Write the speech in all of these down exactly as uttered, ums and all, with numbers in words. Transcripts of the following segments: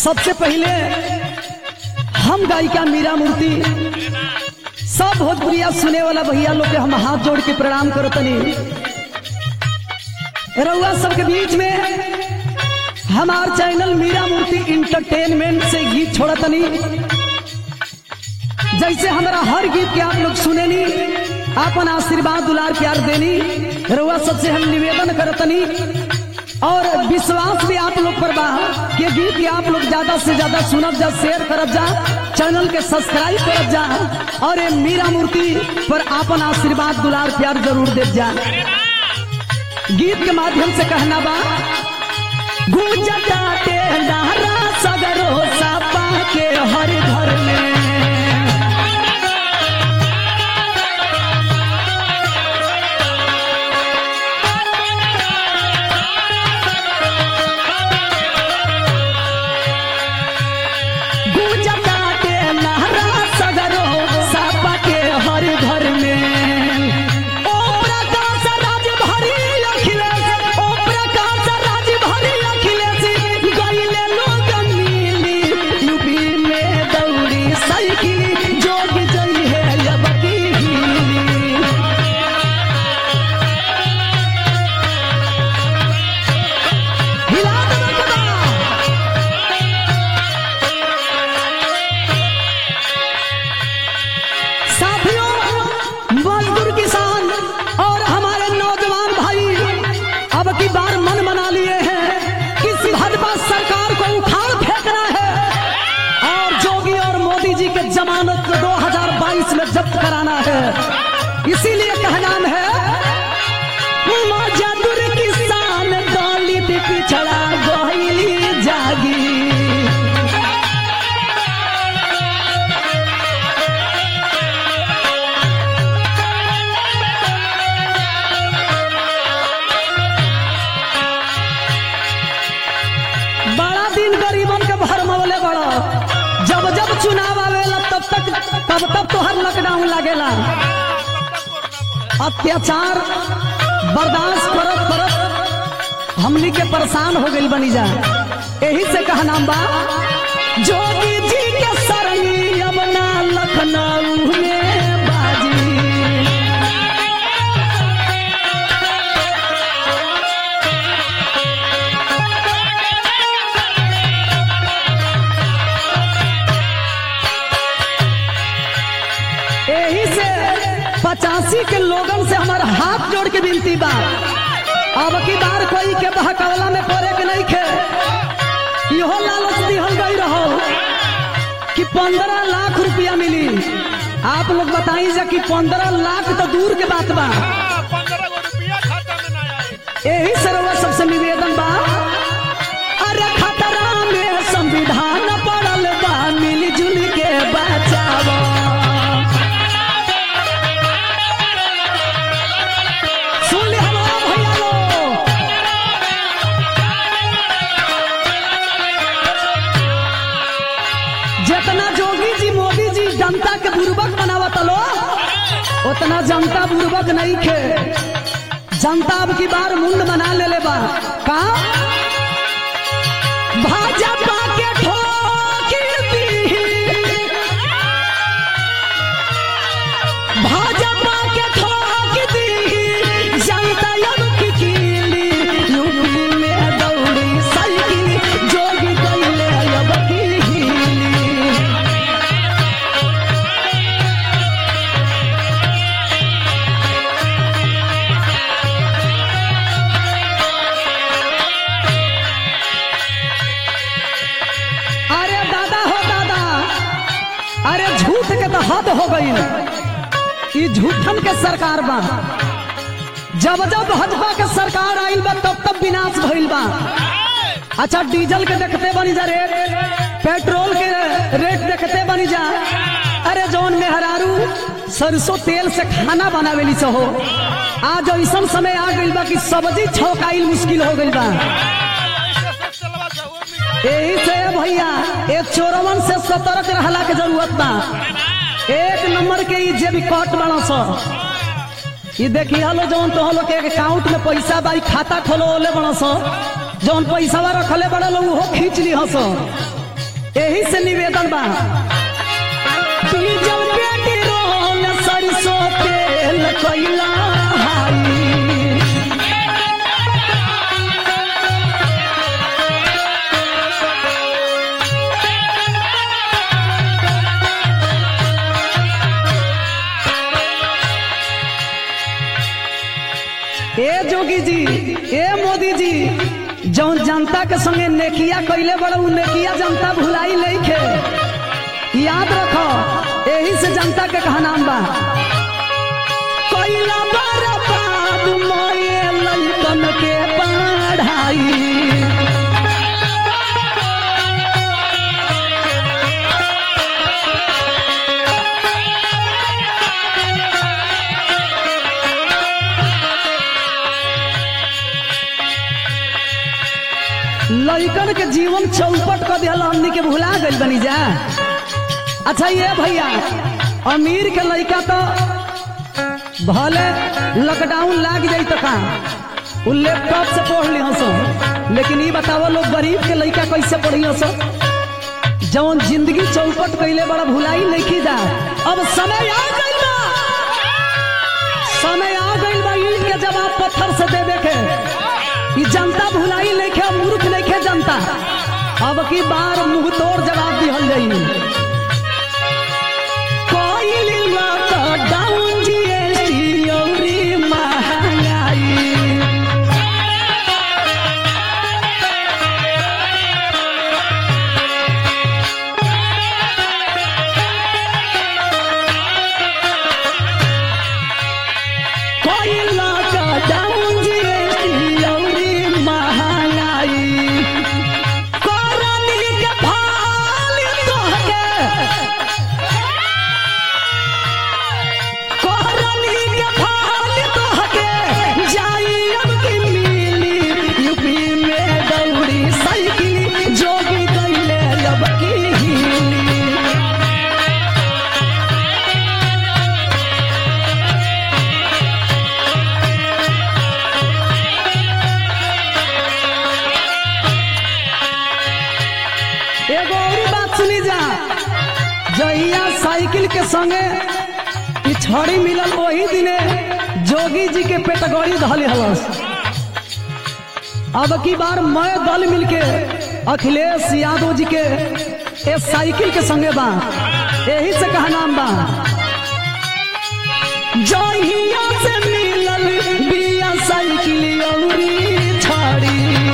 सबसे पहले हम गायिका मीरा मूर्ति सब भोजपुरिया सुने वाला भैया लोग के हम हाथ जोड़ के प्रणाम करो तनी। रउआ सबके बीच में हमार चैनल मीरा मूर्ति इंटरटेनमेंट से गीत छोड़ा तनी। जैसे हमारा हर गीत के आप लोग सुनेनी, आपन आशीर्वाद दुलार प्यार देनी, रउआ सबसे हम निवेदन करतनी और विश्वास भी आप लोग पर बा कि गीत के आप लोग ज्यादा से ज्यादा सुनब जा, शेयर करब जा, चैनल के सब्सक्राइब करब जा और ये मीरा मूर्ति पर आपन आशीर्वाद दुलार प्यार जरूर दे जा। गीत के माध्यम से कहना बा गुजरात नारा सगरो सापा के हर घर में जमानत दो हज़ार बाईस में जब्त कराना है। इसीलिए कहना है मजदूर किसान दलित पिछड़ा गइली जागी। बड़ा दिन गरीबन के भरमवले बड़ा, जब जब चुनाव आवेला तब तक तब तब तो हर लॉकडाउन लागेला। अत्याचार बर्दाश्त करत करत हमनी के परेशान हो गई बनी जा। यही से कहना बा जोगी जी के सरनी अब ना लखनऊ में बाजी। यही से पचासी के लोगन से हमारा हाथ जोड़ के विनती बा, अब की बार कोई के बहकावला में पड़े के नहीं खे। इहो लालच दिहल गई रहो कि पंद्रह लाख रुपया मिली। आप लोग बताई जा कि पंद्रह लाख तो दूर के बात बा। यही से रउआ सबसे निवेदन बा, अरे खतरा में संविधान पड़ल बा, मिलजुल के बचावा। जितना जोगी जी मोदी जी जनता के बुर्बक बनावत लो, उतना जनता बुर्बक नहीं खे। जनता अब की बार मुंड बना ले ले बा का भाजपा के ठोकर दी, भाजपा के ठोकर दी जनता अब की कीली। यूपी में दौड़ी साइकिल जोगी गइले अब की हद हो गई। ये झूठन के सरकार बा। जब जब भाजपा के सरकार आइल बा तब तब विनाश भइल बा। अच्छा डीजल के देखते बनी जा रेट, पेट्रोल के रेट देखते बनी जा। अरे जौन मेहरारू सरसों तेल से खाना बनावेली से हो, आज ऐसा समय आ गइल बा कि सब्जी छौकाइल मुश्किल हो गइल बा। यही से भैया एक चोरवन से सतर्क रहला के जरूरत बा। एक नंबर के ई जे भी कट बना सो ये देखिए हलो जौन तो हलो के अकाउंट में पैसा बाई खाता खोलो ले बना सो, जौन पैसा रखले बड़ा लोग वो खींच ली हसो। यही से निवेदन बा डीजल पेट्रोल सरसों तेल कोयला हाई ए जोगी जी ए मोदी जी जौन जनता के संगे नेकिया कैले बड़ा उ नेकिया जनता भुलाई लेखे याद रखो यही से जनता के कहा नाम बा कैला बर्बाद मोए लइकन के पढ़ाई लइकन के जीवन चौपट कर दिया हमनी के भुला गई बनी जा। अच्छा ये भैया अमीर के लइका तो भले लॉकडाउन लाग जाई तो का उ लैपटॉप से पढ़ लिया सो, लेकिन ये बताओ लोग गरीब के लइका कैसे पढ़ियो सो जौन जिंदगी चौपट कैले बड़ा भुलाई नहीं जा। अब समय आ गई बा समय आ गई बा ईंट के जवाब पत्थर से देवे के जनता भुलाई लेखे मूर्ख लेखे जनता अब की बार मुंह तोड़ जवाब दिहल जाई कोई लॉकडाउन जीएसटी औरी महंगाई कोई लॉकडाउन जीएसटी औरी जहिया साइकिल के संगे छड़ी मिलल वही दिने जोगी जी के पेटगोड़ी धली हलस। अब की बार मैं दल मिलके अखिलेश यादव जी के ए साइकिल के संगे बा यही से कहा नाम बा जहिया से मिलल बिया साइकिल औरी छड़ी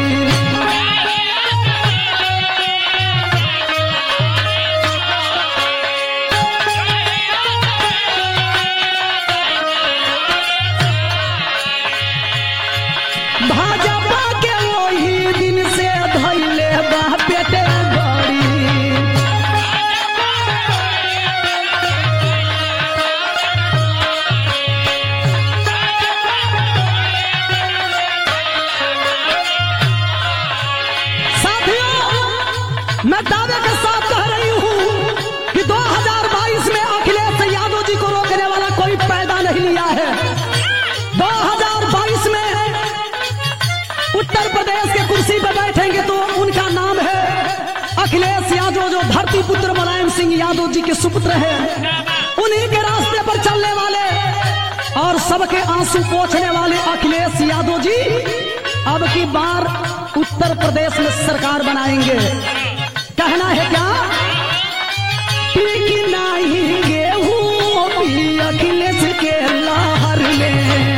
भाजपा के वही दिन से धैले बा पेटे गड़ी साथियों मैं दावे के साथ कह रही हूँ कि दो हज़ार बाईस में अखिलेश यादव जी को रोकने वाला कोई पैदा नहीं लिया है। दो हज़ार बाईस में उत्तर प्रदेश के कुर्सी पर बैठेंगे तो उनका नाम है अखिलेश यादव, जो धरती पुत्र मुलायम सिंह यादव जी के सुपुत्र हैं। उन्हीं के रास्ते पर चलने वाले और सबके आंसू पोंछने वाले अखिलेश यादव जी अब की बार उत्तर प्रदेश में सरकार बनाएंगे। कहना है क्या कि नहीं गेहूं भी अखिलेश के लहर में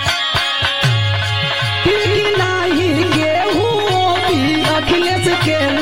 के